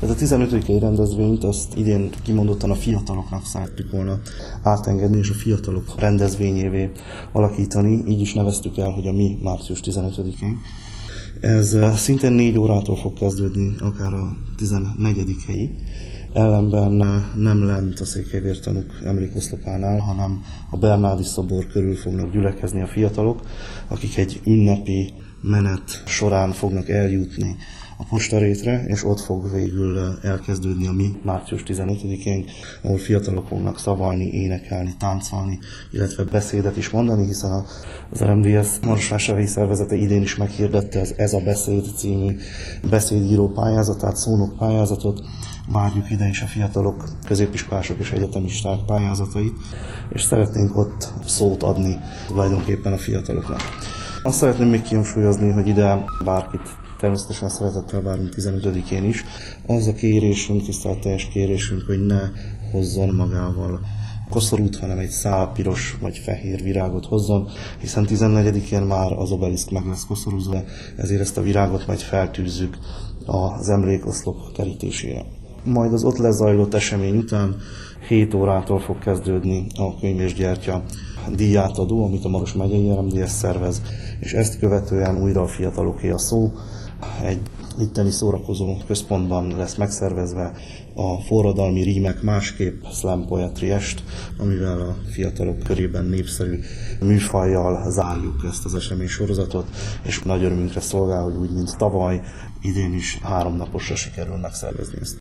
Ez a 15. rendezvényt azt idén kimondottan a fiataloknak szerettük volna átengedni, és a fiatalok rendezvényévé alakítani. Így is neveztük el, hogy a mi március 15-én. Ez szintén 4 órától fog kezdődni, akár a 14-ig. Ellenben nem lent a székelyvértanúk emlékoszlopánál, hanem a Bernardi szobor körül fognak gyülekezni a fiatalok, akik egy ünnepi menet során fognak eljutni a postarétre, és ott fog végül elkezdődni a mi március 15-én, ahol fiatalok fognak szavalni, énekelni, táncolni, illetve beszédet is mondani, hiszen az RMDSZ Marosvásárhelyi szervezete idén is meghirdette az Ez a beszéd című beszédíró pályázatát, szónok pályázatot. Várjuk ide is a fiatalok, középiskolások és egyetemisták pályázatait, és szeretnénk ott szót adni tulajdonképpen a fiataloknak. Azt szeretném még kihangsúlyozni, hogy ide bárkit természetesen szeretettel várunk 15-én is. Az a kérésünk, tiszteletteljes kérésünk, hogy ne hozzon magával koszorút, hanem egy szál piros vagy fehér virágot hozzon, hiszen 14-én már az obeliszk meg lesz koszorúzva, ezért ezt a virágot majd feltűzzük az emlékoszlop terítésére. Majd az ott lezajlott esemény után 7 órától fog kezdődni a könyv és gyertya díjátadó, amit a Maros megyei RMDSZ szervez, és ezt követően újra a fiataloké a szó. Egy itteni szórakozó központban lesz megszervezve a forradalmi rímek másképp slam poetry est, amivel a fiatalok körében népszerű műfajjal zárjuk ezt az eseménysorozatot, és nagy örömünkre szolgál, hogy úgy, mint tavaly, idén is 3 naposra sikerül megszervezni ezt.